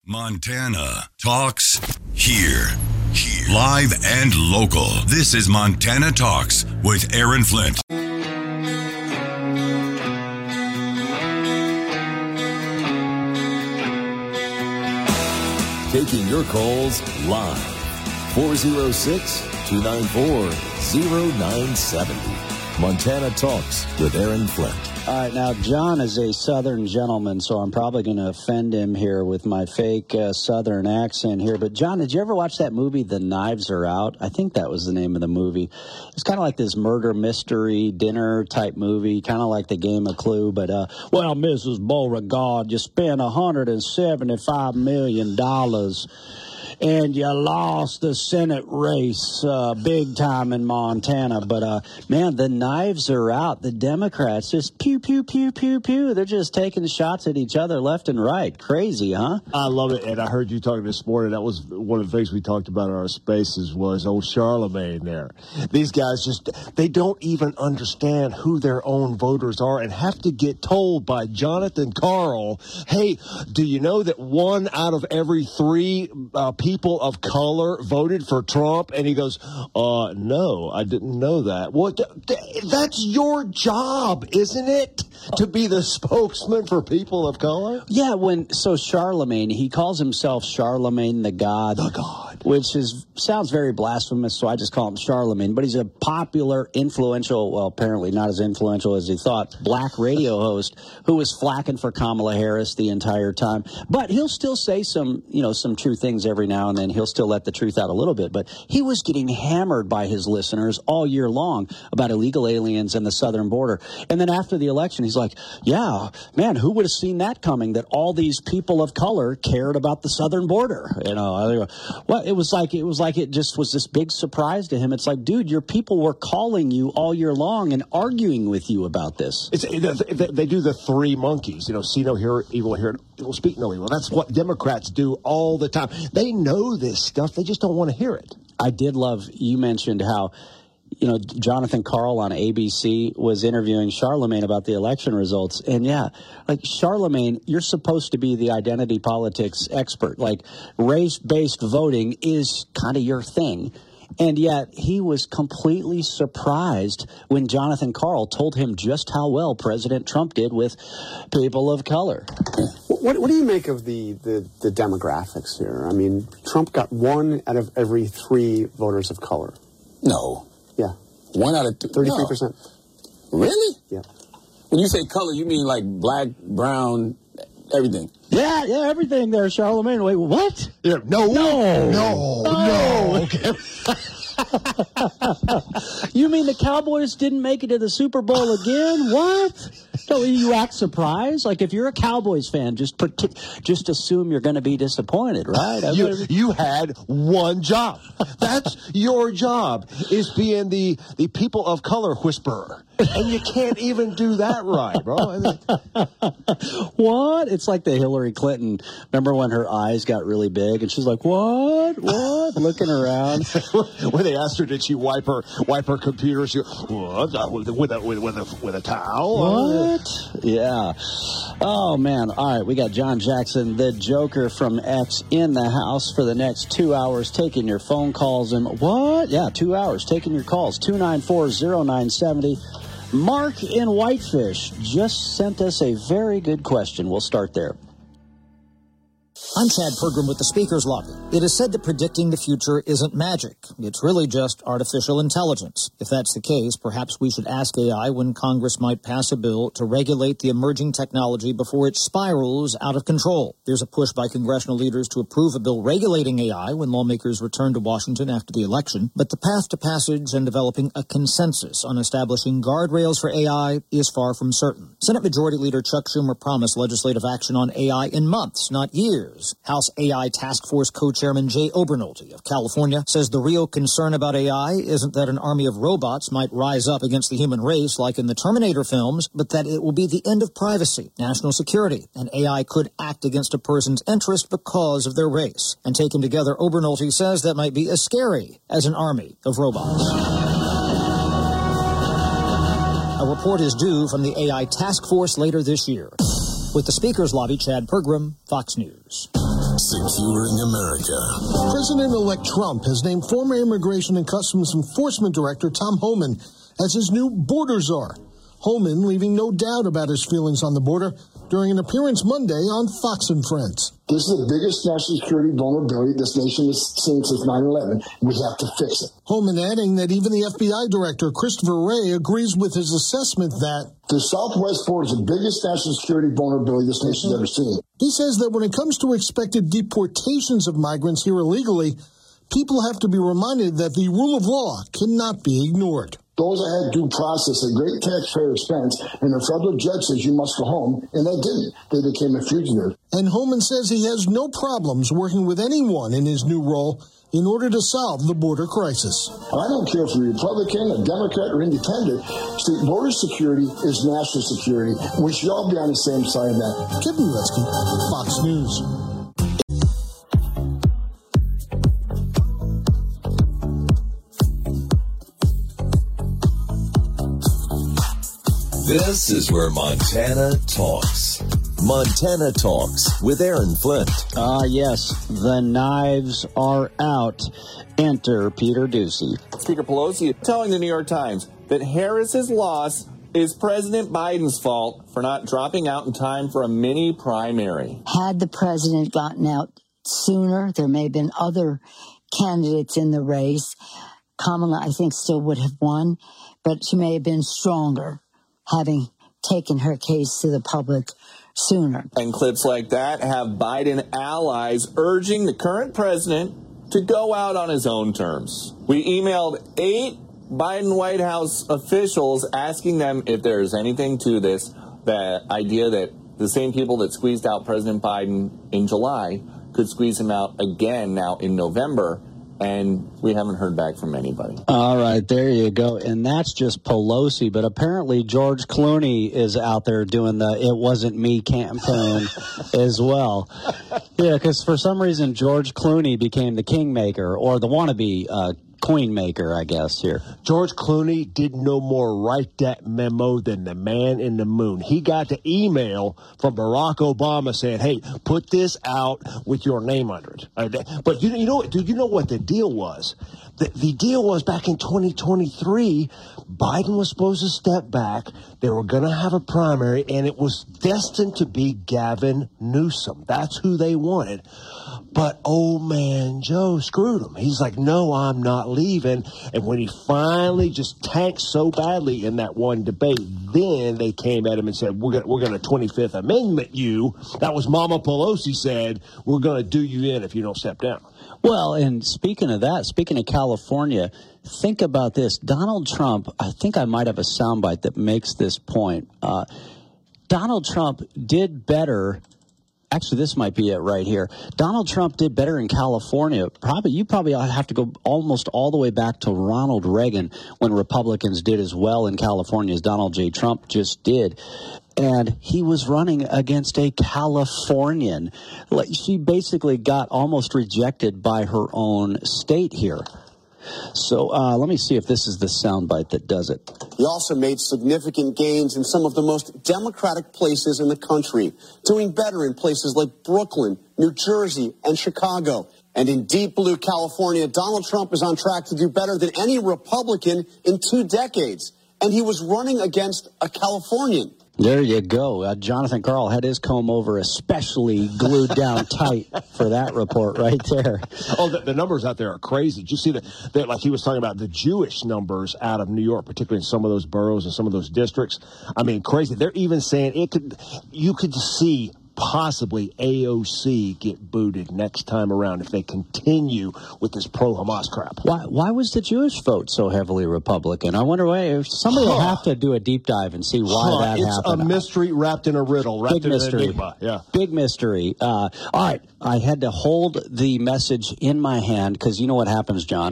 Montana Talks here. Live and local. This is Montana Talks with Aaron Flint. Taking your calls live. 406-294-0970. Montana Talks with Aaron Flint. All right, now John is a Southern gentleman, so I'm probably going to offend him here with my fake Southern accent here. But John, did you ever watch that movie, The Knives Are Out? I think that was the name of the movie. It's kind of like this murder mystery dinner type movie, kind of like the Game of Clue. But, well, Mrs. Beauregard, you spent $175 million. And you lost the Senate race big time in Montana. But, man, the knives are out. The Democrats just pew, pew, pew, pew, pew. They're just taking shots at each other left and right. Crazy, huh? I love it. And I heard you talking this morning. That was one of the things we talked about in our spaces was old Charlemagne there. These guys just, they don't even understand who their own voters are and have to get told by Jonathan Karl, hey, do you know that 1 out of every 3 people of color voted for Trump? And he goes, no, I didn't know that. What? That's your job, isn't it? To be the spokesman for people of color? Yeah, so Charlemagne, he calls himself Charlemagne the God. The God. Which sounds very blasphemous, so I just call him Charlemagne. But he's a popular, influential, well, apparently not as influential as he thought, black radio host who was flacking for Kamala Harris the entire time. But he'll still say some true things every now and then. He'll still let the truth out a little bit. But he was getting hammered by his listeners all year long about illegal aliens and the southern border. And then after the election, he's like, yeah, man, who would have seen that coming, that all these people of color cared about the southern border? Well, it was like it just was this big surprise to him. It's like, dude, your people were calling you all year long and arguing with you about this. They do the 3 monkeys, see no evil, hear evil, speak no evil. That's what Democrats do all the time. They know this stuff. They just don't want to hear it. I did love, you mentioned how, Jonathan Karl on ABC was interviewing Charlemagne about the election results. And yeah, like Charlemagne, you're supposed to be the identity politics expert. Like race-based voting is kind of your thing. And yet he was completely surprised when Jonathan Karl told him just how well President Trump did with people of color. What do you make of the demographics here? I mean, Trump got 1 out of every 3 voters of color. No. Yeah. 1 out of 33%. No. Really? Yeah. When you say color, you mean like black, brown, everything? Yeah, everything there, Charlemagne. Wait, what? Yeah, no. Okay. You mean the Cowboys didn't make it to the Super Bowl again? What? No, you act surprised? Like, if you're a Cowboys fan, just assume you're going to be disappointed, right? You had 1 job. That's your job, is being the people of color whisperer. And you can't even do that right, bro. What? It's like the Hillary Clinton. Remember when her eyes got really big and she's like, what? Looking around. When they asked her, did she wipe her computer? She what? With a towel? What? Yeah. Oh, man. All right, we got John Jackson, the Joker from X, in the house for the next 2 hours, taking your phone calls. And what? Yeah, 2 hours, taking your calls. 294-0970. Mark in Whitefish just sent us a very good question. We'll start there. I'm Chad Pergram with the Speakers Lobby. It is said that predicting the future isn't magic. It's really just artificial intelligence. If that's the case, perhaps we should ask AI when Congress might pass a bill to regulate the emerging technology before it spirals out of control. There's a push by congressional leaders to approve a bill regulating AI when lawmakers return to Washington after the election. But the path to passage and developing a consensus on establishing guardrails for AI is far from certain. Senate Majority Leader Chuck Schumer promised legislative action on AI in months, not years. House AI Task Force co-chairman Jay Obernolte of California says the real concern about AI isn't that an army of robots might rise up against the human race like in the Terminator films, but that it will be the end of privacy, national security, and AI could act against a person's interest because of their race. And taken together, Obernolte says that might be as scary as an army of robots. A report is due from the AI Task Force later this year. With the Speakers Lobby, Chad Pergram, Fox News. Securing America. President-elect Trump has named former Immigration and Customs Enforcement Director Tom Homan as his new border czar. Homan leaving no doubt about his feelings on the border during an appearance Monday on Fox and Friends. This is the biggest national security vulnerability this nation has seen since 9/11. We have to fix it. Homan adding that even the FBI director, Christopher Wray, agrees with his assessment that the southwest border is the biggest national security vulnerability this nation's ever seen. He says that when it comes to expected deportations of migrants here illegally, people have to be reminded that the rule of law cannot be ignored. Those that had due process at great taxpayer expense, and the federal judge says you must go home, and they didn't. They became a fugitive. And Homan says he has no problems working with anyone in his new role in order to solve the border crisis. I don't care if you're a Republican, a Democrat, or independent. Border security is national security. We should all be on the same side of that. Kevin Letsky, Fox News. This is where Montana talks. Montana Talks with Aaron Flint. Yes, the knives are out. Enter Peter Doocy. Speaker Pelosi telling the New York Times that Harris's loss is President Biden's fault for not dropping out in time for a mini primary. Had the president gotten out sooner, there may have been other candidates in the race. Kamala, I think, still would have won, but she may have been stronger, having taken her case to the public sooner. And clips like that have Biden allies urging the current president to go out on his own terms. We emailed 8 Biden White House officials asking them if there's anything to this, the idea that the same people that squeezed out President Biden in July could squeeze him out again now in November. And we haven't heard back from anybody. All right, there you go. And that's just Pelosi. But apparently George Clooney is out there doing the "it wasn't me" campaign as well. Yeah, because for some reason George Clooney became the kingmaker, or the wannabe queen maker, I guess, here. George Clooney did no more write that memo than the man in the moon. He got the email from Barack Obama saying, hey, put this out with your name under it. But you know what the deal was? The deal was back in 2023, Biden was supposed to step back. They were going to have a primary, and it was destined to be Gavin Newsom. That's who they wanted. But old man Joe screwed him. He's like, no, I'm not leaving. And when he finally just tanked so badly in that one debate, then they came at him and said, we're going to 25th Amendment you. That was Mama Pelosi said, we're going to do you in if you don't step down. Well, and speaking of that, speaking of California, think about this. Donald Trump, I think I might have a soundbite that makes this point. Donald Trump did better. Actually, this might be it right here. Donald Trump did better in California. You probably have to go almost all the way back to Ronald Reagan when Republicans did as well in California as Donald J. Trump just did. And he was running against a Californian. Like, she basically got almost rejected by her own state here. So let me see if this is the soundbite that does it. He also made significant gains in some of the most democratic places in the country, doing better in places like Brooklyn, New Jersey, and Chicago. And in deep blue California, Donald Trump is on track to do better than any Republican in 2 decades. And he was running against a Californian. There you go. Jonathan Karl had his comb over especially glued down tight for that report right there. Oh, the numbers out there are crazy. Did you see that? Like he was talking about the Jewish numbers out of New York, particularly in some of those boroughs and some of those districts. I mean, crazy. They're even saying you could see possibly AOC get booted next time around if they continue with this pro-Hamas crap. Why was the Jewish vote so heavily Republican? I wonder why. If somebody will have to do a deep dive and see why that happened. It's a mystery wrapped in a riddle, wrapped in an enigma. Yeah. Big mystery. All right. I had to hold the message in my hand because you know what happens, John.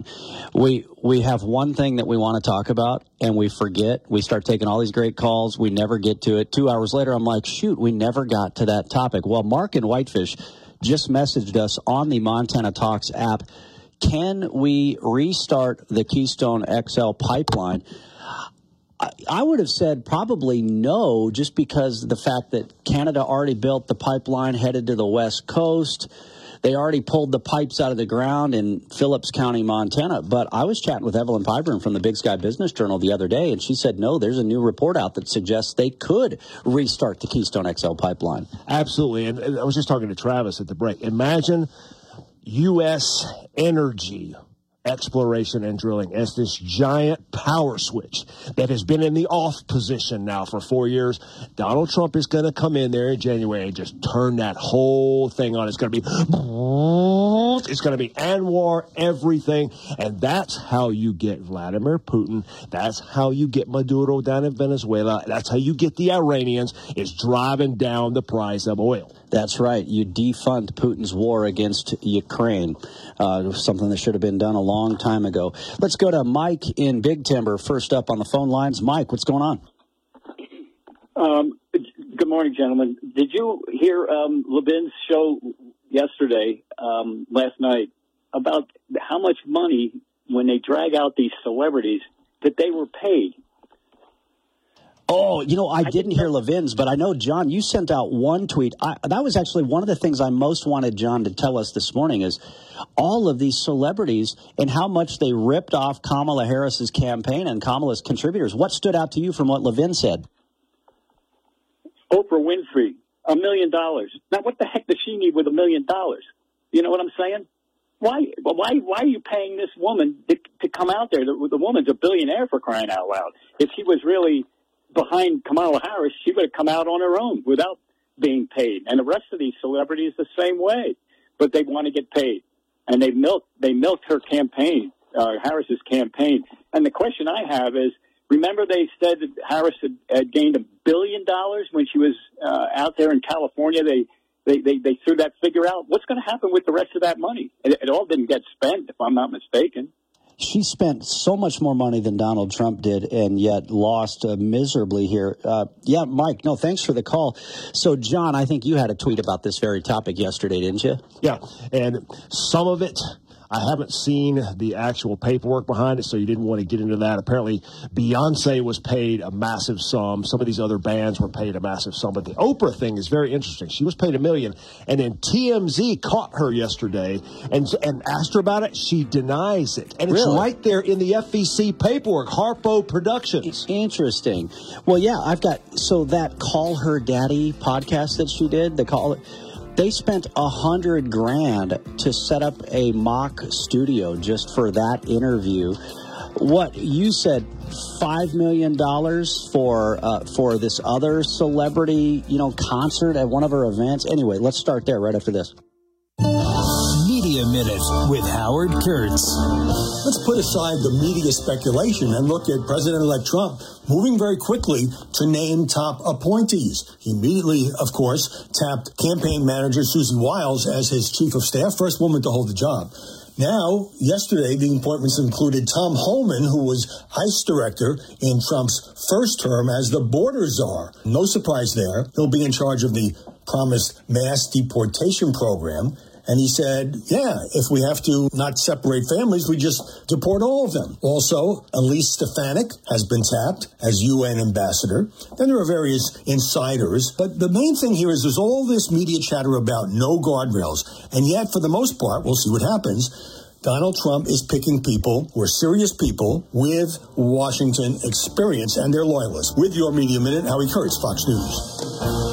We have one thing that we want to talk about, and we forget. We start taking all these great calls. We never get to it. 2 hours later, I'm like, shoot, we never got to that topic. Well, Mark in Whitefish just messaged us on the Montana Talks app. Can we restart the Keystone XL pipeline? I would have said probably no, just because of the fact that Canada already built the pipeline headed to the West Coast. They already pulled the pipes out of the ground in Phillips County, Montana. But I was chatting with Evelyn Pyburn from the Big Sky Business Journal the other day, and she said, no, there's a new report out that suggests they could restart the Keystone XL pipeline. Absolutely. And I was just talking to Travis at the break. Imagine U.S. energy exploration and drilling as this giant power switch that has been in the off position now for 4 years. Donald Trump is going to come in there in January and just turn that whole thing on. It's going to be Anwar everything. And that's how you get Vladimir Putin. That's how you get Maduro down in Venezuela. That's how you get the Iranians, is driving down the price of oil. That's right. You defund Putin's war against Ukraine, something that should have been done a long time ago. Let's go to Mike in Big Timber, first up on the phone lines. Mike, what's going on? Good morning, gentlemen. Did you hear Levin's show yesterday, last night, about how much money, when they drag out these celebrities, that they were paid? Oh, I didn't hear Levin's, but I know, John, you sent out one tweet. That was actually one of the things I most wanted John to tell us this morning is all of these celebrities and how much they ripped off Kamala Harris's campaign and Kamala's contributors. What stood out to you from what Levin said? Oprah Winfrey, $1 million. Now, what the heck does she need with $1 million? You know what I'm saying? Why are you paying this woman to come out there? The woman's a billionaire, for crying out loud. If she was really behind Kamala Harris, she would have come out on her own without being paid. And the rest of these celebrities the same way, but they want to get paid. And they milked her campaign, Harris's campaign. And the question I have is, remember they said that Harris had gained $1 billion when she was out there in California? They threw that figure out. What's going to happen with the rest of that money? It all didn't get spent, if I'm not mistaken. She spent so much more money than Donald Trump did and yet lost miserably here. Yeah, Mike, no, thanks for the call. So, John, I think you had a tweet about this very topic yesterday, didn't you? Yeah, and some of it, I haven't seen the actual paperwork behind it, so you didn't want to get into that. Apparently, Beyonce was paid a massive sum. Some of these other bands were paid a massive sum. But the Oprah thing is very interesting. She was paid $1 million, and then TMZ caught her yesterday and asked her about it. She denies it. And it's right there in the FEC paperwork, Harpo Productions. Interesting. Well, yeah, I've got, so that Call Her Daddy podcast that she did, they spent $100,000 to set up a mock studio just for that interview. What you said, $5 million for this other celebrity, concert at one of her events. Anyway, let's start there right after this. Media Minute with Howard Kurtz. Let's put aside the media speculation and look at President-elect Trump moving very quickly to name top appointees. He immediately, of course, tapped campaign manager Susan Wiles as his chief of staff, first woman to hold the job. Now, yesterday, the appointments included Tom Homan, who was ICE director in Trump's first term as the border czar. No surprise there. He'll be in charge of the promised mass deportation program. And he said, yeah, if we have to not separate families, we just deport all of them. Also, Elise Stefanik has been tapped as UN ambassador. Then there are various insiders. But the main thing here is there's all this media chatter about no guardrails. And yet, for the most part, we'll see what happens. Donald Trump is picking people who are serious people with Washington experience and their loyalists. With your Media Minute, Howie Kurtz, Fox News.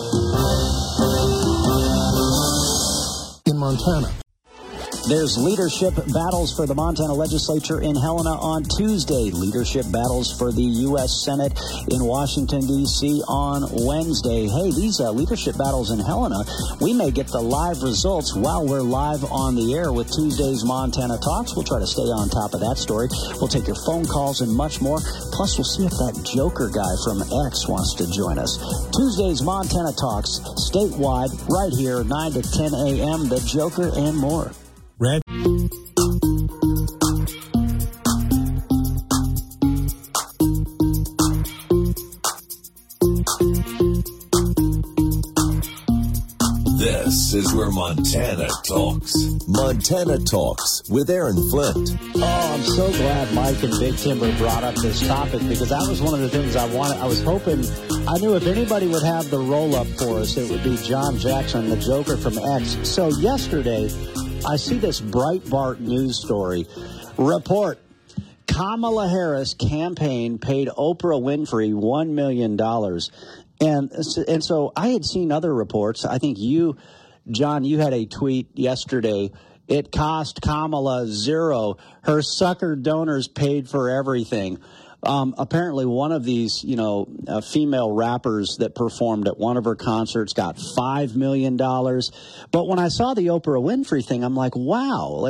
Montana. There's leadership battles for the Montana legislature in Helena on Tuesday. Leadership battles for the U.S. Senate in Washington, D.C. on Wednesday. Hey, these leadership battles in Helena, we may get the live results while we're live on the air with Tuesday's Montana Talks. We'll try to stay on top of that story. We'll take your phone calls and much more. Plus, we'll see if that Joker guy from X wants to join us. Tuesday's Montana Talks, statewide, right here, 9 to 10 a.m., The Joker and more. Red. This is where Montana talks. Montana Talks with Aaron Flint. Oh, I'm so glad Mike and Big Timber brought up this topic because that was one of the things I wanted. I was hoping, I knew if anybody would have the roll-up for us, it would be John Jackson, the Joker from X. So yesterday, I see this Breitbart news story. Report. Kamala Harris campaign paid Oprah Winfrey $1 million. And so I had seen other reports. I think you, John, you had a tweet yesterday. It cost Kamala $0. Her sucker donors paid for everything. Apparently one of these, female rappers that performed at one of her concerts got $5 million. But when I saw the Oprah Winfrey thing, I'm like, wow,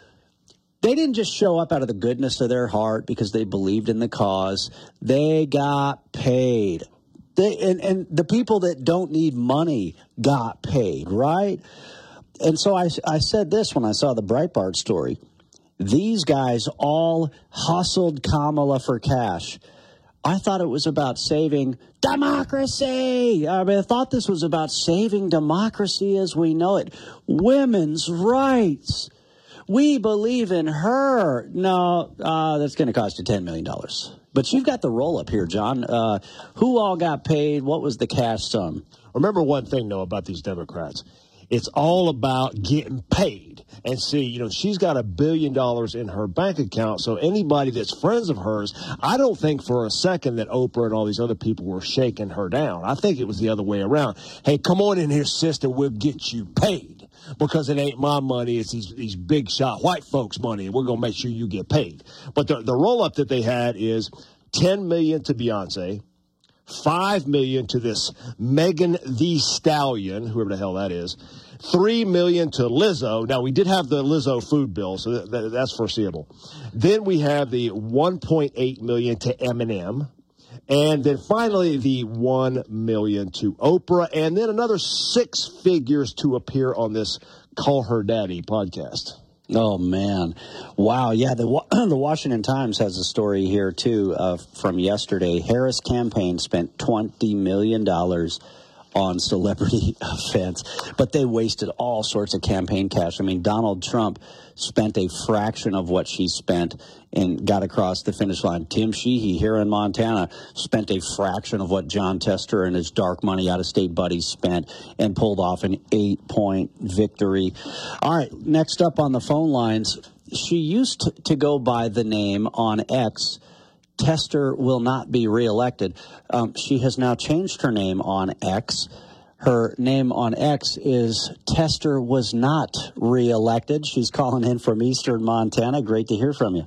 they didn't just show up out of the goodness of their heart because they believed in the cause. They got paid. And the people that don't need money got paid, right? And so I said this when I saw the Breitbart story. These guys all hustled Kamala for cash. I thought it was about saving democracy. I thought this was about saving democracy as we know it. Women's rights. We believe in her. No, that's going to cost you $10 million. But you've got the roll-up here, John. Who all got paid? What was the cash sum? Remember one thing, though, about these Democrats. It's all about getting paid. And see, she's got $1 billion in her bank account, so anybody that's friends of hers, I don't think for a second that Oprah and all these other people were shaking her down. I think it was the other way around. Hey, come on in here, sister, we'll get you paid. Because it ain't my money, it's these big shot white folks' money, and we're going to make sure you get paid. But the roll-up that they had is $10 million to Beyonce, $5 million to this Megan Thee Stallion, whoever the hell that is, $3 million to Lizzo. Now, we did have the Lizzo food bill, so that's foreseeable. Then we have the $1.8 million to Eminem. And then finally, the $1 million to Oprah, and then another 6 figures to appear on this Call Her Daddy podcast. Oh, man. Wow. Yeah, the Washington Times has a story here, too, from yesterday. Harris campaign spent $20 million on celebrity events, but they wasted all sorts of campaign cash. I mean, Donald Trump spent a fraction of what she spent and got across the finish line. Tim Sheehy here in Montana spent a fraction of what John Tester and his dark money out-of-state buddies spent and pulled off an 8-point victory. All right, next up on the phone lines, she used to go by the name on X, Tester will not be reelected. She has now changed her name on X. Her name on X is Tester was not reelected. She's calling in from Eastern Montana. Great to hear from you.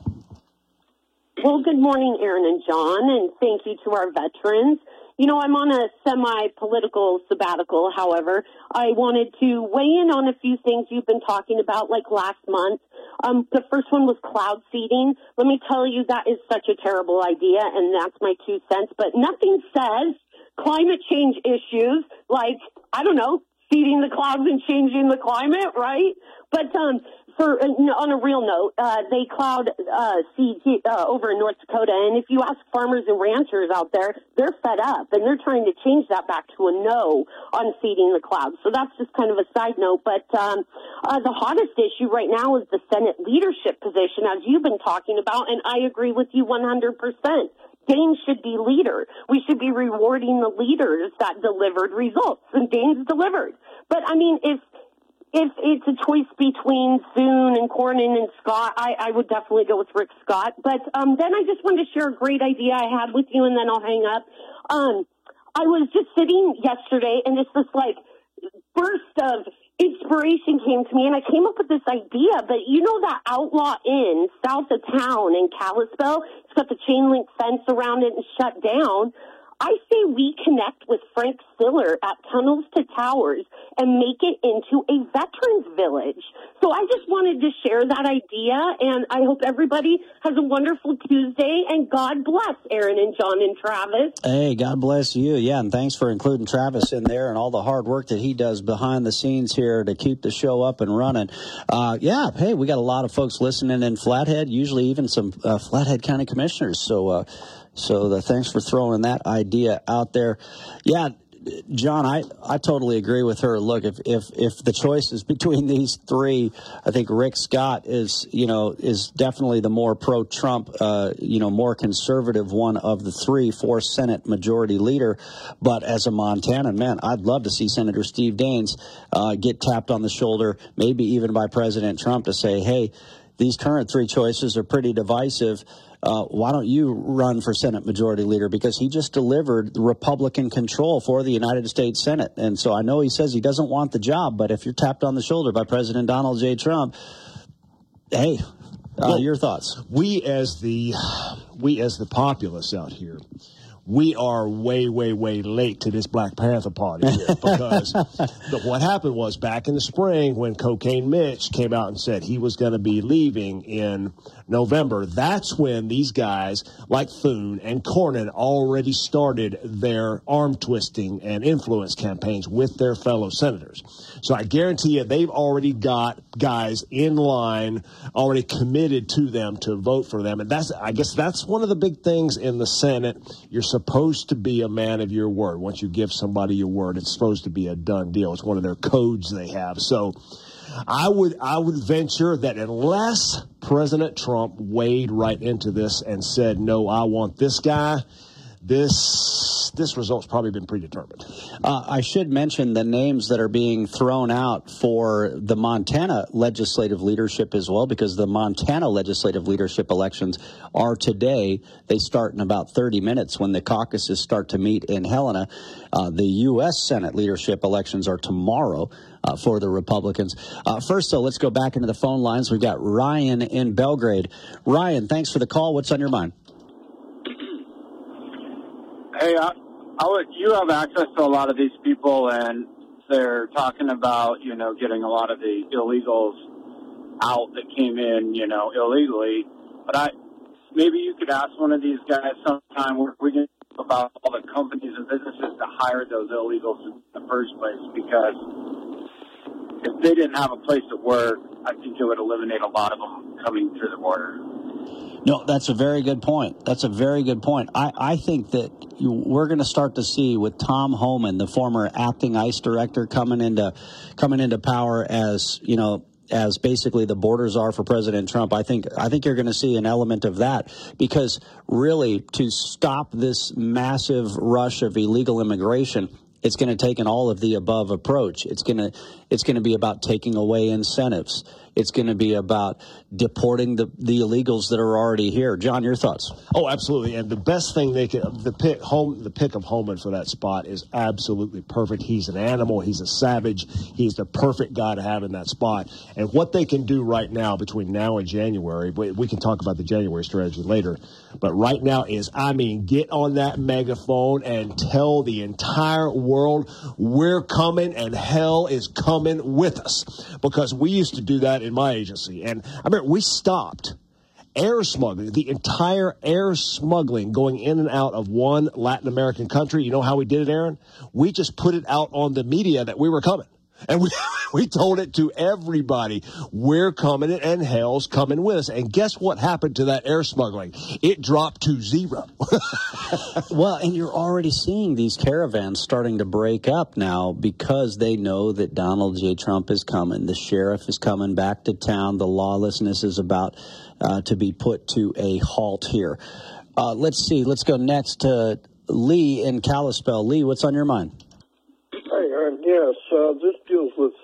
Well, good morning, Aaron and John, and thank you to our veterans. I'm on a semi-political sabbatical, however. I wanted to weigh in on a few things you've been talking about, like last month. The first one was cloud seeding. Let me tell you, that is such a terrible idea, and that's my 2 cents. But nothing says climate change issues like, seeding the clouds and changing the climate, right? But on a real note, they cloud seed over in North Dakota, and if you ask farmers and ranchers out there, they're fed up, and they're trying to change that back to a no on seeding the clouds. So that's just kind of a side note. But the hottest issue right now is the Senate leadership position, as you've been talking about, and I agree with you 100%. Daines should be leader. We should be rewarding the leaders that delivered results, and Daines delivered. But, if it's a choice between Thune and Cornyn and Scott, I would definitely go with Rick Scott. But then I just wanted to share a great idea I had with you, and then I'll hang up. I was just sitting yesterday, and this burst of inspiration came to me, and I came up with this idea. But that Outlaw Inn south of town in Kalispell? It's got the chain link fence around it and shut down. I say we connect with Frank Siller at Tunnels to Towers and make it into a veterans village. So I just wanted to share that idea, and I hope everybody has a wonderful Tuesday, and God bless Aaron and John and Travis. Hey, God bless you. Yeah, and thanks for including Travis in there and all the hard work that he does behind the scenes here to keep the show up and running. Hey, we got a lot of folks listening in Flathead, usually even some Flathead County commissioners. So thanks for throwing that idea out there. Yeah, John, I totally agree with her. Look, if the choice is between these three, I think Rick Scott is definitely the more pro-Trump, more conservative one of the three for Senate Majority Leader. But as a Montanan, man, I'd love to see Senator Steve Daines get tapped on the shoulder, maybe even by President Trump, to say, hey, these current three choices are pretty divisive. Why don't you run for Senate Majority Leader? Because he just delivered Republican control for the United States Senate. And so I know he says he doesn't want the job, but if you're tapped on the shoulder by President Donald J. Trump, hey, your thoughts? We as the populace out here, we are way, way, way late to this Black Panther party here, because what happened was back in the spring when Cocaine Mitch came out and said he was going to be leaving in November, that's when these guys like Thune and Cornyn already started their arm twisting and influence campaigns with their fellow senators. So I guarantee you they've already got guys in line, already committed to them to vote for them. And I guess that's one of the big things in the Senate. You're supposed to be a man of your word. Once you give somebody your word, it's supposed to be a done deal. It's one of their codes they have. So I would venture that unless President Trump waded right into this and said, no, I want this guy, this result's probably been predetermined. I should mention the names that are being thrown out for the Montana legislative leadership as well, because the Montana legislative leadership elections are today. They start in about 30 minutes when the caucuses start to meet in Helena. The U.S. Senate leadership elections are tomorrow for the Republicans. First, though, let's go back into the phone lines. We've got Ryan in Belgrade. Ryan, thanks for the call. What's on your mind? Hey, you have access to a lot of these people, and they're talking about, getting a lot of the illegals out that came in, illegally. But maybe you could ask one of these guys sometime where we can talk about all the companies and businesses that hired those illegals in the first place, because if they didn't have a place to work, I think it would eliminate a lot of them coming through the border. No, that's a very good point. That's a very good point. I think that we're going to start to see with Tom Homan, the former acting ICE director, coming into power as basically the border czar for President Trump. I think you're going to see an element of that, because really to stop this massive rush of illegal immigration, it's going to take an all of the above approach. It's going to be about taking away incentives. It's going to be about deporting the illegals that are already here. John, your thoughts? Oh, absolutely. And the best thing the pick of Homan for that spot is absolutely perfect. He's an animal. He's a savage. He's the perfect guy to have in that spot. And what they can do right now between now and January, we can talk about the January strategy later, but right now is, get on that megaphone and tell the entire world we're coming and hell is coming with us. Because we used to do that in my agency. And I remember we stopped air smuggling, the entire air smuggling going in and out of one Latin American country. You know how we did it, Aaron? We just put it out on the media that we were coming. And we told it to everybody. We're coming and hell's coming with us. And guess what happened to that air smuggling? It dropped to zero. Well, and you're already seeing these caravans starting to break up now because they know that Donald J. Trump is coming. The sheriff is coming back to town. The lawlessness is about to be put to a halt here. Let's see. Let's go next to Lee in Kalispell. Lee, what's on your mind? Yes, this deals with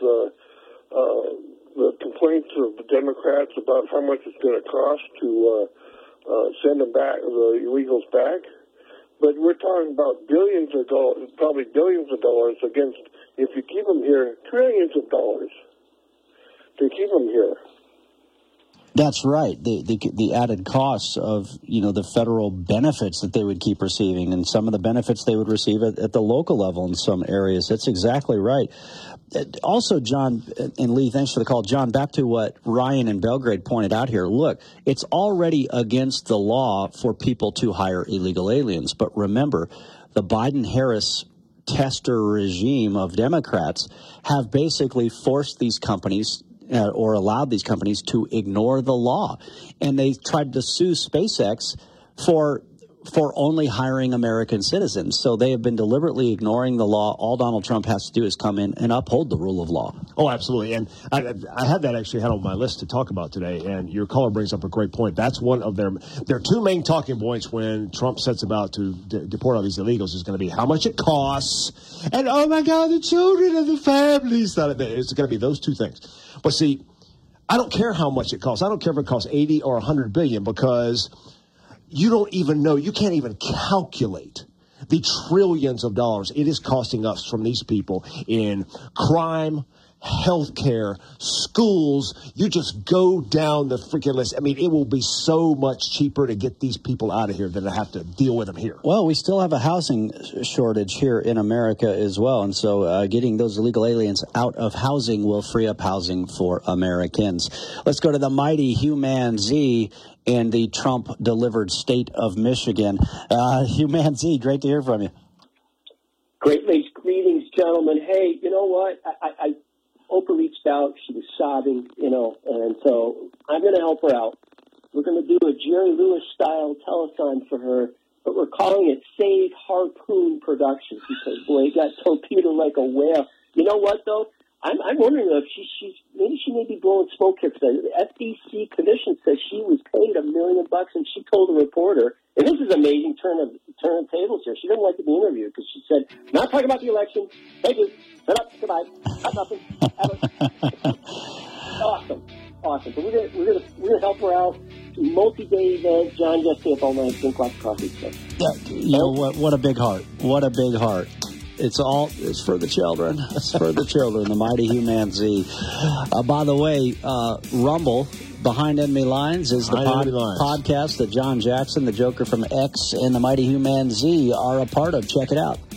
the complaints of the Democrats about how much it's going to cost to send them back, the illegals back. But we're talking about billions of dollars, probably billions of dollars against, if you keep them here, trillions of dollars to keep them here. That's right. The added costs of, the federal benefits that they would keep receiving, and some of the benefits they would receive at the local level in some areas. That's exactly right. Also, John and Lee, thanks for the call. John, back to what Ryan in Belgrade pointed out here. Look, it's already against the law for people to hire illegal aliens. But remember, the Biden-Harris tester regime of Democrats have basically forced these companies or allowed these companies to ignore the law. And they tried to sue SpaceX for for only hiring American citizens. So they have been deliberately ignoring the law. All Donald Trump has to do is come in and uphold the rule of law. Oh, absolutely. And I had that actually had on my list to talk about today. And your caller brings up a great point. That's one of their two main talking points when Trump sets about to deport all these illegals is going to be how much it costs. And, oh, my God, the children and the families. It's going to be those two things. But see, I don't care how much it costs. I don't care if it costs 80 or 100 billion because you don't even know. You can't even calculate the trillions of dollars it is costing us from these people in crime, healthcare, schools. You just go down the freaking list. I mean, it will be so much cheaper to get these people out of here than to have to deal with them here. Well, we still have a housing shortage here in America as well. And so getting those illegal aliens out of housing will free up housing for Americans. Let's go to the mighty Human Z in the Trump-delivered state of Michigan. Human Z, great to hear from you. Greetings, gentlemen. Hey, you know what? I Oprah reached out. She was sobbing, and so I'm going to help her out. We're going to do a Jerry Lewis-style telethon for her, but we're calling it Save Harpoon Productions because, boy, it got torpedoed like a whale. You know what, though? I'm wondering if she may be blowing smoke here because the FTC commission says she was paid $1 million, and she told a reporter, and this is amazing turn of tables here. She didn't like to be interviewed because she said, "Not talking about the election. Thank you. Shut up. Goodbye. Got nothing." Awesome. But we're gonna help her out. Multi-day event. John just stay up all night, drink lots of coffee. So. Yeah, you know what a big heart. What a big heart. It's for the children. It's for the children, the mighty Human Z. By the way, Rumble, Behind Enemy Lines, is the podcast that John Jackson, the Joker from X, and the mighty Human Z are a part of. Check it out.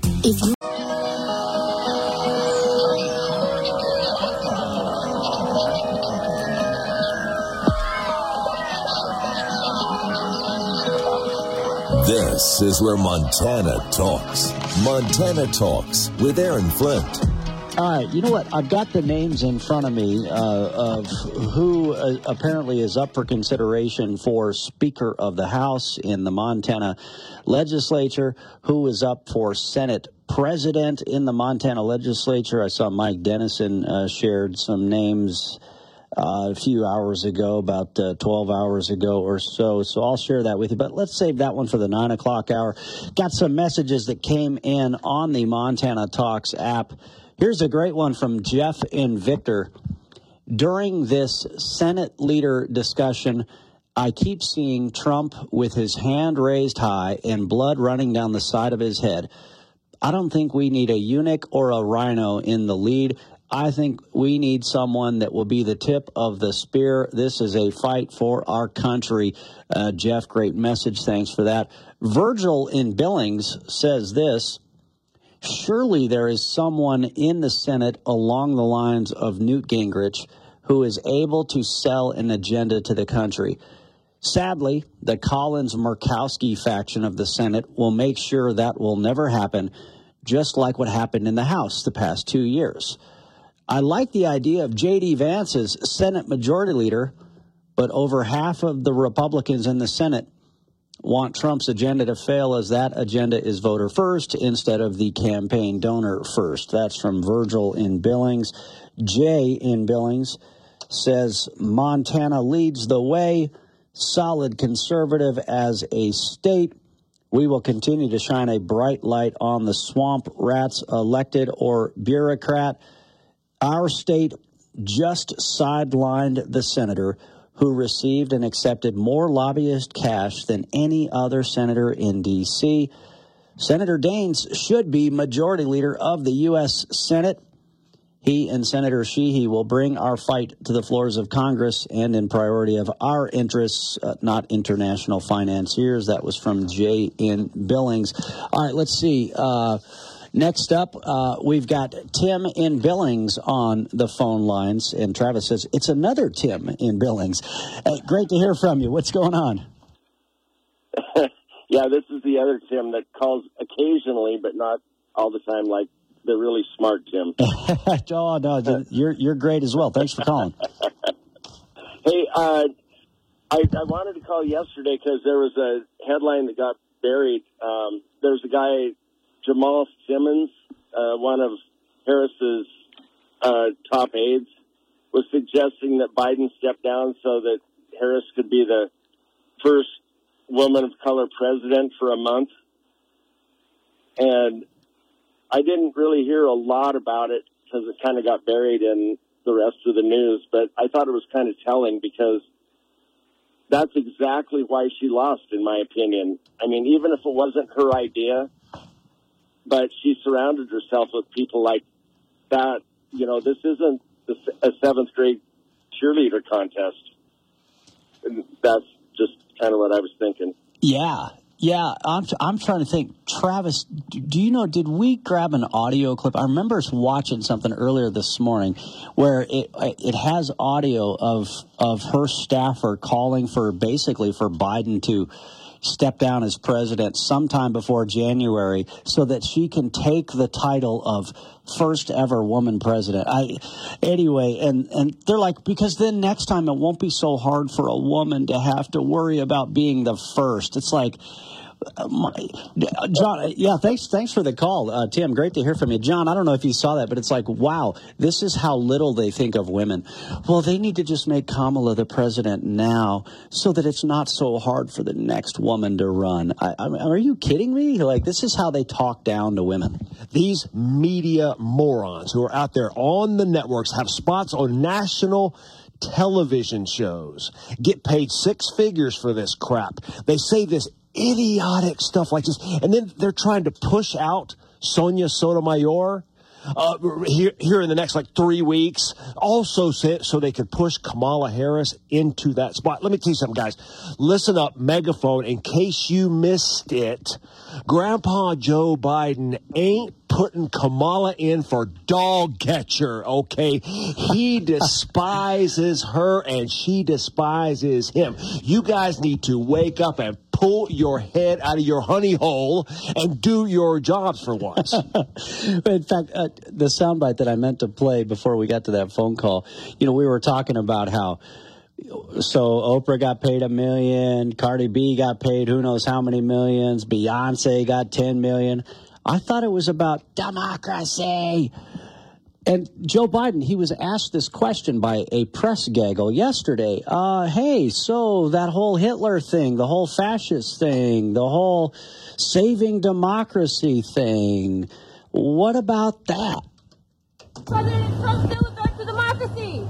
This is where Montana talks. Montana Talks with Aaron Flint. All right, you know what? I've got the names in front of me of who apparently is up for consideration for Speaker of the House in the Montana legislature, who is up for Senate President in the Montana legislature. I saw Mike Dennison shared some names a few hours ago, about 12 hours ago or so. So I'll share that with you. But let's save that one for the 9 o'clock hour. Got some messages that came in on the Montana Talks app. Here's a great one from Jeff and Victor. During this Senate leader discussion, I keep seeing Trump with his hand raised high and blood running down the side of his head. I don't think we need a eunuch or a rhino in the lead. I think we need someone that will be the tip of the spear. This is a fight for our country. Jeff, great message. Thanks for that. Virgil in Billings says this. Surely there is someone in the Senate along the lines of Newt Gingrich who is able to sell an agenda to the country. Sadly, the Collins-Murkowski faction of the Senate will make sure that will never happen, just like what happened in the House the past 2 years. I like the idea of J.D. Vance as Senate Majority Leader, but over half of the Republicans in the Senate want Trump's agenda to fail, as that agenda is voter first instead of the campaign donor first. That's from Virgil in Billings. Jay in Billings says Montana leads the way, solid conservative as a state. We will continue to shine a bright light on the swamp rats, elected or bureaucrat. Our state just sidelined the senator who received and accepted more lobbyist cash than any other senator in D.C. Senator Daines should be majority leader of the U.S. Senate. He and Senator Sheehy will bring our fight to the floors of Congress and in priority of our interests, not international financiers. That was from Jay in Billings. All right, let's see. Next up, we've got Tim in Billings on the phone lines, and Travis says, it's another Tim in Billings. Great to hear from you. What's going on? Yeah, this is the other Tim that calls occasionally, but not all the time, like the really smart Tim. Oh, no, you're great as well. Thanks for calling. Hey, I wanted to call yesterday because there was a headline that got buried. There's a guy, Jamal Simmons, one of Harris's top aides, was suggesting that Biden step down so that Harris could be the first woman of color president for a month. And I didn't really hear a lot about it because it kind of got buried in the rest of the news. But I thought it was kind of telling because that's exactly why she lost, in my opinion. I mean, even if it wasn't her idea, but she surrounded herself with people like that. You know, this isn't a seventh grade cheerleader contest. And that's just kind of what I was thinking. Yeah. I'm trying to think. Travis, do you know, did we grab an audio clip? I remember watching something earlier this morning where it has audio of her staffer calling for Biden to step down as president sometime before January so that she can take the title of first ever woman president. Anyway, and they're like, because then next time it won't be so hard for a woman to have to worry about being the first. It's like, John, yeah, thanks for the call, Tim. Great to hear from you, John. I don't know if you saw that, but it's like, wow, this is how little they think of women. Well, they need to just make Kamala the president now, so that it's not so hard for the next woman to run. I mean, are you kidding me? Like, this is how they talk down to women. These media morons who are out there on the networks have spots on national television shows, get paid six figures for this crap. They say this idiotic stuff like this, and then they're trying to push out Sonia Sotomayor here in the next 3 weeks, also so they could push Kamala Harris into that spot. Let me tell you something, guys. Listen up, megaphone, in case you missed it. Grandpa Joe Biden ain't putting Kamala in for dog catcher, okay? He despises her and she despises him. You guys need to wake up and pull your head out of your honey hole and do your jobs for once. In fact, the soundbite that I meant to play before we got to that phone call, we were talking about how Oprah got paid $1 million, Cardi B got paid who knows how many millions, Beyonce got $10 million. I thought it was about democracy. And Joe Biden, he was asked this question by a press gaggle yesterday. Hey, so that whole Hitler thing, the whole fascist thing, the whole saving democracy thing, what about that? President Trump still a threat to democracy.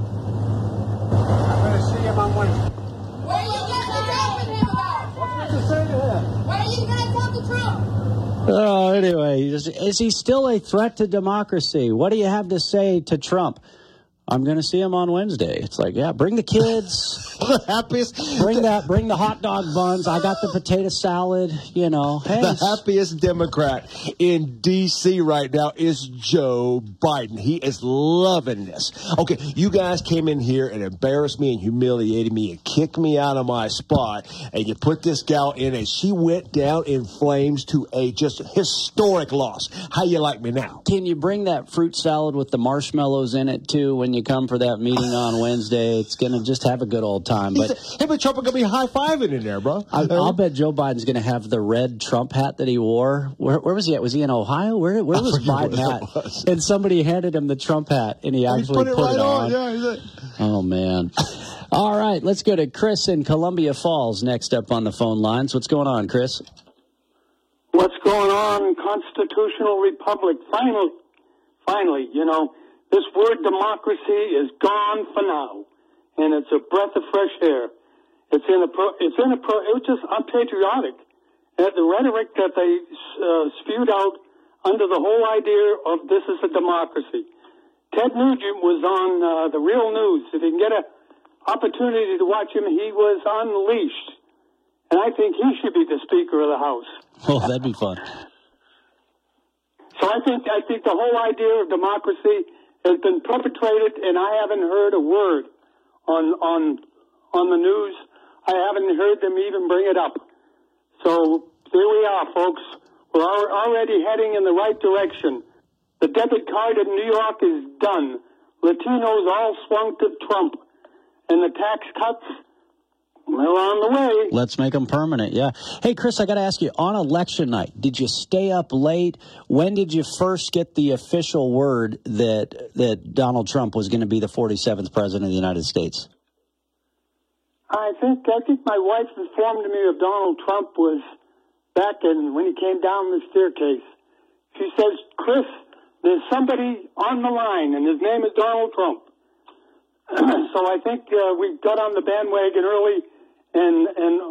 I'm going to see him on Wednesday. What are you going to talk to him about? What's to say to him? What are you going to talk to Trump? Anyway, is he still a threat to democracy? What do you have to say to Trump? I'm going to see him on Wednesday. It's like, yeah, bring the kids. The happiest. Bring the hot dog buns. I got the potato salad, Hey, the happiest Democrat in D.C. right now is Joe Biden. He is loving this. Okay, you guys came in here and embarrassed me and humiliated me and kicked me out of my spot, and you put this gal in, and she went down in flames to a just historic loss. How you like me now? Can you bring that fruit salad with the marshmallows in it, too, when you come for that meeting on Wednesday? It's going to just have a good old time. But him and Trump are going to be high-fiving in there, bro. I'll bet Joe Biden's going to have the red Trump hat that he wore. Where was he at? Was he in Ohio? Where was Biden at? And somebody handed him the Trump hat, and he actually put it on. Yeah, oh, man. All right, let's go to Chris in Columbia Falls next up on the phone lines. What's going on, Chris? What's going on? Constitutional Republic. Finally, this word democracy is gone for now, and it's a breath of fresh air. It's just unpatriotic. The rhetoric that they spewed out under the whole idea of this is a democracy. Ted Nugent was on the Real News. If you can get an opportunity to watch him, he was unleashed, and I think he should be the Speaker of the House. Oh, that'd be fun. So I think the whole idea of democracy has been perpetrated, and I haven't heard a word on the news. I haven't heard them even bring it up. So there we are, folks. We're already heading in the right direction. The debit card in New York is done. Latinos all swung to Trump. And the tax cuts, on the way. Let's make them permanent, yeah. Hey, Chris, I got to ask you, on election night, did you stay up late? When did you first get the official word that Donald Trump was going to be the 47th president of the United States? I think my wife informed me of Donald Trump was back when he came down the staircase. She says, Chris, there's somebody on the line, and his name is Donald Trump. So I think we got on the bandwagon early, and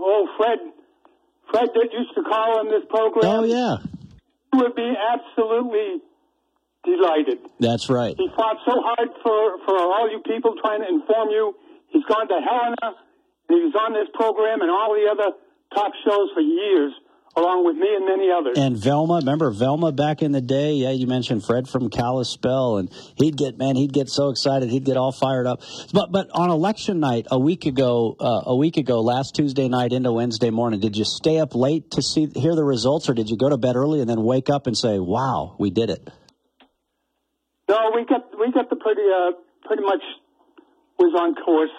Fred that used to call on this program. Oh, yeah. He would be absolutely delighted. That's right. He fought so hard for all you people trying to inform you. He's gone to Helena. He was on this program and all the other talk shows for years, along with me and many others. And Velma, remember Velma back in the day? Yeah, you mentioned Fred from Kalispell, and he'd get so excited, he'd get all fired up. But on election night a week ago, last Tuesday night into Wednesday morning, did you stay up late to hear the results, or did you go to bed early and then wake up and say, "Wow, we did it"? No, we got the pretty much was on course.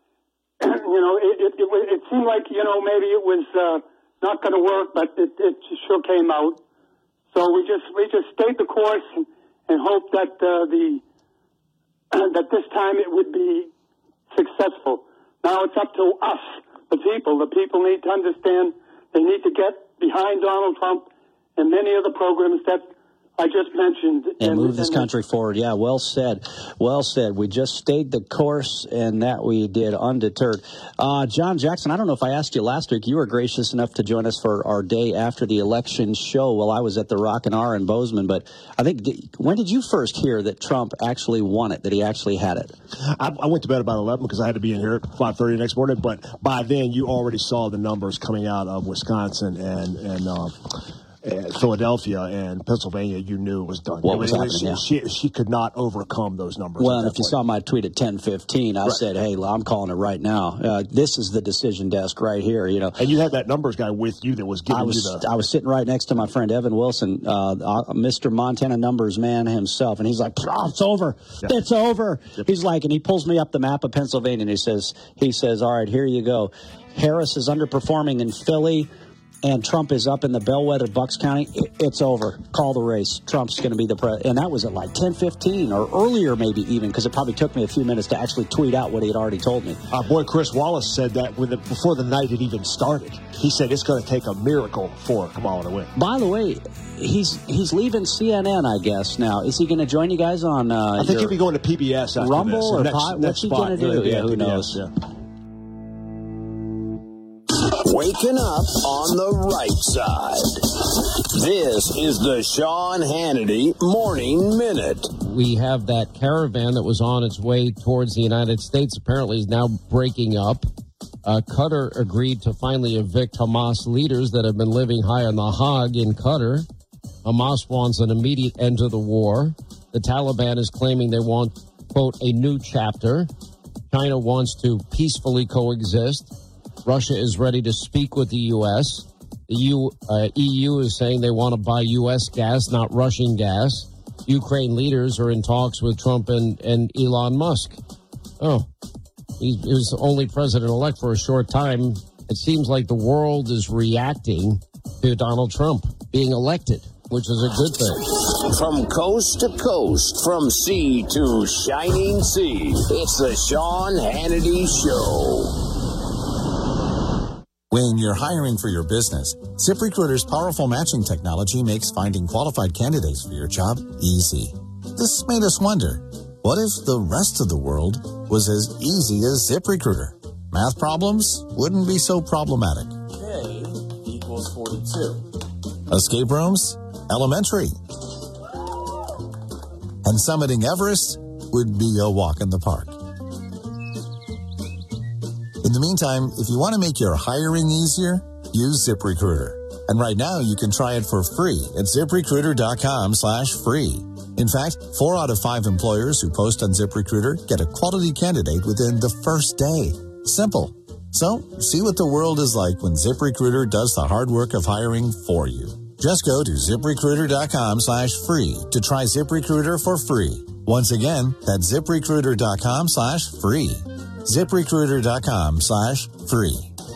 It seemed like maybe it was not going to work, but it sure came out. So we just stayed the course and hoped that that this time it would be successful. Now it's up to us, the people. The people need to understand. They need to get behind Donald Trump and many of the programs that I just mentioned. And move this country forward. Yeah, well said. Well said. We just stayed the course, and that we did undeterred. John Jackson, I don't know if I asked you last week. You were gracious enough to join us for our day after the election show while I was at the Rockin' R in Bozeman. But I think, when did you first hear that Trump actually won it, that he actually had it? I went to bed about 11 because I had to be in here at 5:30 the next morning. But by then, you already saw the numbers coming out of Wisconsin and Philadelphia and Pennsylvania. You knew it was done. What was happening? She could not overcome those numbers. Well, and if you saw my tweet at 10:15, I said, "Hey, I'm calling it right now. This is the decision desk right here." And you had that numbers guy with you that was giving you the. I was sitting right next to my friend Evan Wilson, Mr. Montana numbers man himself, and he's like, "It's over. Yeah. It's over." Yep. He's like, and he pulls me up the map of Pennsylvania, and he says, "All right, here you go. Harris is underperforming in Philly, and Trump is up in the bellwether Bucks County. It's over. Call the race. Trump's going to be the president." And that was at like 10:15 or earlier, maybe even, because it probably took me a few minutes to actually tweet out what he had already told me. Our boy Chris Wallace said that before the night had even started. He said it's going to take a miracle for Kamala to win. By the way, he's leaving CNN, I guess, now. Is he going to join you guys on I think he'll be going to PBS after Rumble this. Or what's he going to do? Yeah, who knows? Yeah. Waking up on the right side. This is the Sean Hannity Morning Minute. We have that caravan that was on its way towards the United States apparently is now breaking up. Qatar agreed to finally evict Hamas leaders that have been living high on the hog in Qatar. Hamas wants an immediate end to the war. The Taliban is claiming they want, quote, a new chapter. China wants to peacefully coexist. Russia is ready to speak with the U.S. The EU is saying they want to buy U.S. gas, not Russian gas. Ukraine leaders are in talks with Trump and Elon Musk. Oh, he was only president-elect for a short time. It seems like the world is reacting to Donald Trump being elected, which is a good thing. From coast to coast, from sea to shining sea, it's the Sean Hannity Show. When you're hiring for your business, ZipRecruiter's powerful matching technology makes finding qualified candidates for your job easy. This made us wonder, what if the rest of the world was as easy as ZipRecruiter? Math problems wouldn't be so problematic. K equals 42. Escape rooms? Elementary. And summiting Everest would be a walk in the park. In the meantime, if you want to make your hiring easier, use ZipRecruiter. And right now, you can try it for free at ZipRecruiter.com/free. In fact, 4 out of 5 employers who post on ZipRecruiter get a quality candidate within the first day. Simple. So, see what the world is like when ZipRecruiter does the hard work of hiring for you. Just go to ZipRecruiter.com/free to try ZipRecruiter for free. Once again, that's ZipRecruiter.com/free. ZipRecruiter.com/free.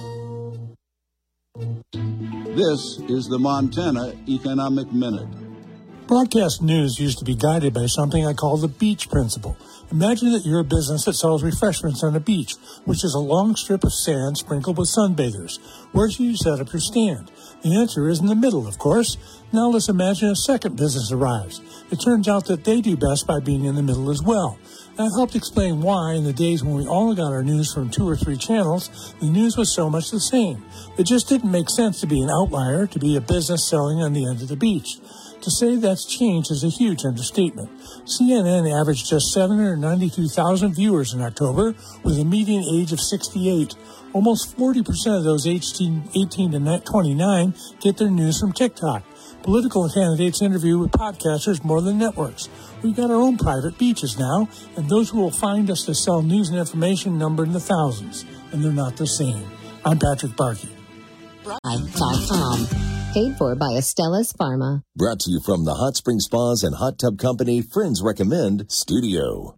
This is the Montana Economic Minute. Broadcast news used to be guided by something I call the beach principle. Imagine that you're a business that sells refreshments on a beach, which is a long strip of sand sprinkled with sunbathers. Where should you set up your stand? The answer is in the middle, of course. Now let's imagine a second business arrives. It turns out that they do best by being in the middle as well. That helped explain why, in the days when we all got our news from 2 or 3 channels, the news was so much the same. It just didn't make sense to be an outlier, to be a business selling on the end of the beach. To say that's changed is a huge understatement. CNN averaged just 792,000 viewers in October, with a median age of 68. Almost 40% of those aged 18 to 29 get their news from TikTok. Political candidates interview with podcasters more than networks. We've got our own private beaches now, and those who will find us to sell news and information number in the thousands, and they're not the same. I'm Patrick Barkey. Live.com. Paid for by Estella's Pharma. Brought to you from the Hot Spring Spas and Hot Tub Company Friends Recommend Studio.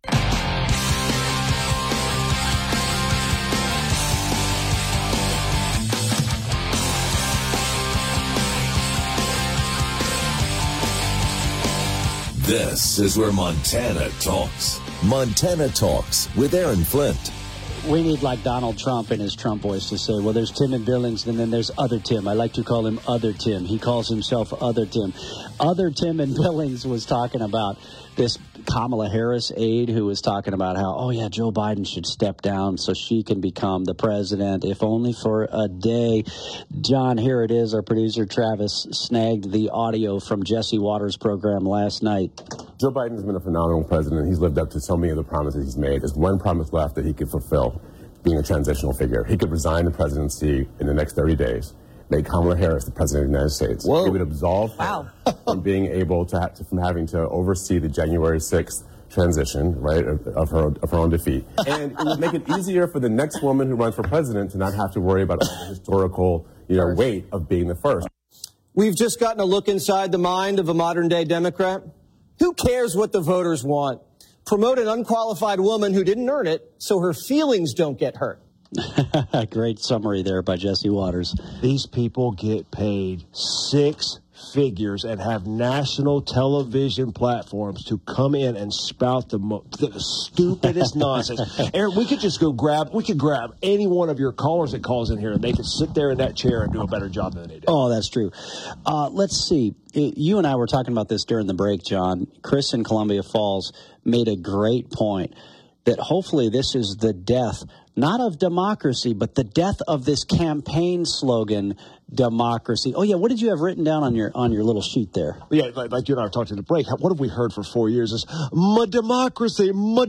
This is where Montana talks. Montana Talks with Aaron Flint. We need, like Donald Trump in his Trump voice, to say, well, there's Tim in Billings, and then there's Other Tim. I like to call him Other Tim. He calls himself Other Tim. Other Tim in Billings was talking about this Kamala Harris aide who was talking about how, oh, yeah, Joe Biden should step down so she can become the president, if only for a day. John, here it is. Our producer, Travis, snagged the audio from Jesse Waters' program last night. Joe Biden has been a phenomenal president. He's lived up to so many of the promises he's made. There's one promise left that he could fulfill, being a transitional figure. He could resign the presidency in the next 30 days, make Kamala Harris the president of the United States. Whoa. He would absolve her from being able to, from having to oversee the January 6th transition, right, of her own defeat. And it would make it easier for the next woman who runs for president to not have to worry about all the historical, weight of being the first. We've just gotten a look inside the mind of a modern-day Democrat. Who cares what the voters want? Promote an unqualified woman who didn't earn it so her feelings don't get hurt. Great summary there by Jesse Waters. These people get paid 6 figures and have national television platforms to come in and spout the stupidest nonsense. Aaron, we could grab any one of your callers that calls in here, and they could sit there in that chair and do a better job than they do. Oh, that's true. Let's see. You and I were talking about this during the break, John. Chris in Columbia Falls made a great point that hopefully this is the death, not of democracy, but the death of this campaign slogan, democracy. Oh, yeah, what did you have written down on your little sheet there? Yeah, like you and I were talking to the break. What have we heard for 4 years? Is democracy.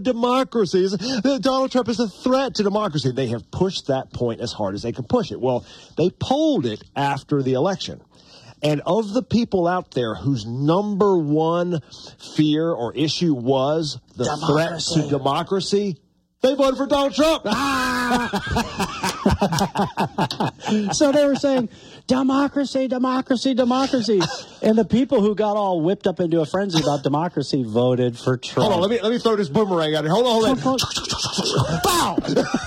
Donald Trump is a threat to democracy. They have pushed that point as hard as they can push it. Well, they polled it after the election. And of the people out there whose number one fear or issue was the threat to democracy, they voted for Donald Trump. So they were saying, democracy, democracy, democracy. And the people who got all whipped up into a frenzy about democracy voted for Trump. Hold on, let me throw this boomerang out here. Hold on. Bow!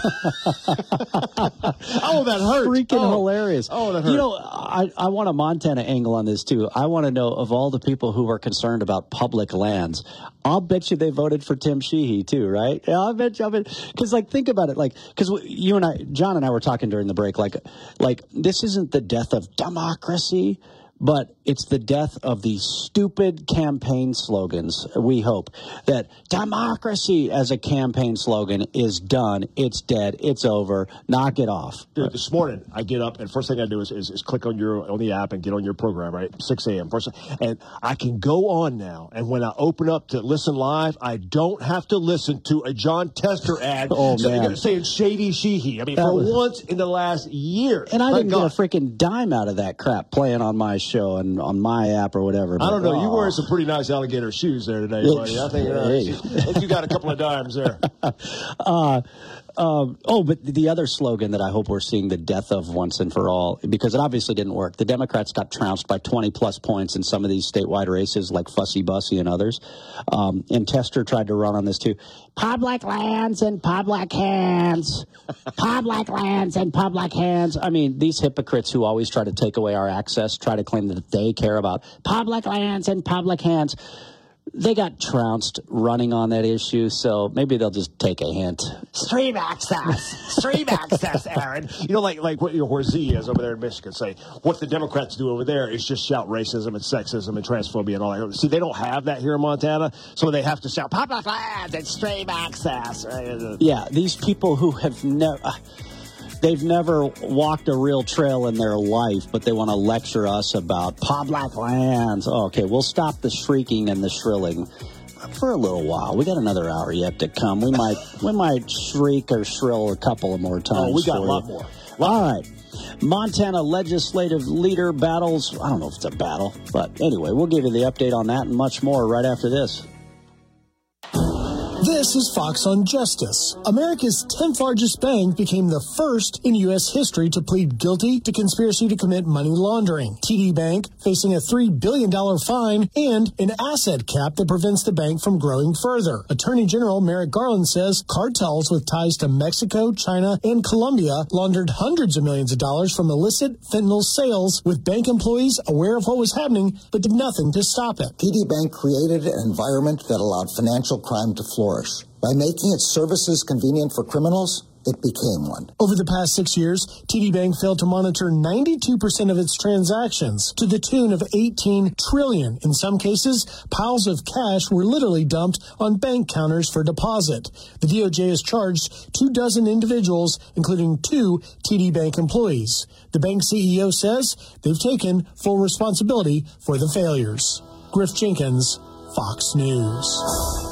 Oh, that hurt. Freaking hilarious. Oh, that hurt. You know, I want a Montana angle on this, too. I want to know, of all the people who are concerned about public lands, I'll bet you they voted for Tim Sheehy, too, right? Yeah, I bet you. Because, think about it. Because you and I, John and I were talking during the break, this isn't the death of democracy, but it's the death of these stupid campaign slogans. We hope that democracy as a campaign slogan is done. It's dead. It's over. Knock it off. Dude, this morning I get up and first thing I do is click on the app and get on your program, right? 6 a.m. And I can go on now. And when I open up to listen live, I don't have to listen to a John Tester ad saying Shady Sheehy. I mean, once in the last year. And I didn't get a freaking dime out of that crap playing on my show and on my app or whatever. I don't know. You're wearing some pretty nice alligator shoes there today, buddy. I think you got a couple of dimes there. But the other slogan that I hope we're seeing the death of once and for all, because it obviously didn't work. The Democrats got trounced by 20-plus points in some of these statewide races like Fussy Bussy and others. And Tester tried to run on this too. Public lands in public hands. public lands and public hands. I mean, these hypocrites who always try to take away our access, try to claim that they care about public lands and public hands. They got trounced running on that issue, so maybe they'll just take a hint. Stream access, Aaron. You know, like what where Z is over there in Michigan. Say what the Democrats do over there is just shout racism and sexism and transphobia and all that. See, they don't have that here in Montana, so they have to shout public lands and stream access. Yeah, these people who have they've never walked a real trail in their life, but they want to lecture us about public lands. Oh, okay, we'll stop the shrieking and the shrilling for a little while. We got another hour yet to come. We might shriek or shrill a couple of more times. Oh, we got a lot more. All right. Montana legislative leader battles. I don't know if it's a battle, but anyway, we'll give you the update on that and much more right after this. This is Fox on Justice. America's 10th largest bank became the first in U.S. history to plead guilty to conspiracy to commit money laundering. TD Bank facing a $3 billion fine and an asset cap that prevents the bank from growing further. Attorney General Merrick Garland says cartels with ties to Mexico, China, and Colombia laundered hundreds of millions of dollars from illicit fentanyl sales, with bank employees aware of what was happening but did nothing to stop it. TD Bank created an environment that allowed financial crime to flourish. By making its services convenient for criminals, it became one. Over the past 6 years, TD Bank failed to monitor 92% of its transactions to the tune of $18 trillion. In some cases, piles of cash were literally dumped on bank counters for deposit. The DOJ has charged 24 individuals, including 2 TD Bank employees. The bank CEO says they've taken full responsibility for the failures. Griff Jenkins, Fox News.